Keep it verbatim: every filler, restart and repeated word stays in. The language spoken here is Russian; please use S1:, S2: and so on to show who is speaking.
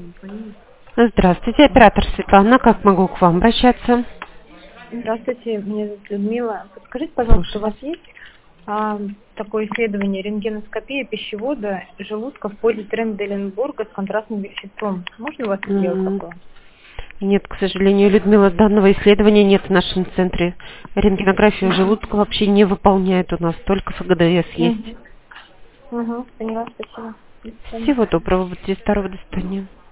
S1: Здравствуйте, оператор Светлана. Как могу к вам обращаться?
S2: Здравствуйте, меня зовут Людмила. Подскажите, пожалуйста, у
S1: Слушаю.
S2: вас есть а, такое исследование рентгеноскопия пищевода желудка в позе Тренделенбурга с контрастным веществом? Можно у вас сделать
S1: М,
S2: такое?
S1: Нет, к сожалению, Людмила, данного исследования нет в нашем центре. Рентгенографию желудка вообще не выполняет у нас, только ФГДС есть.
S2: Угу. Угу, поняла, спасибо. До свидания.
S1: Всего доброго, будьте здоровы, до свидания.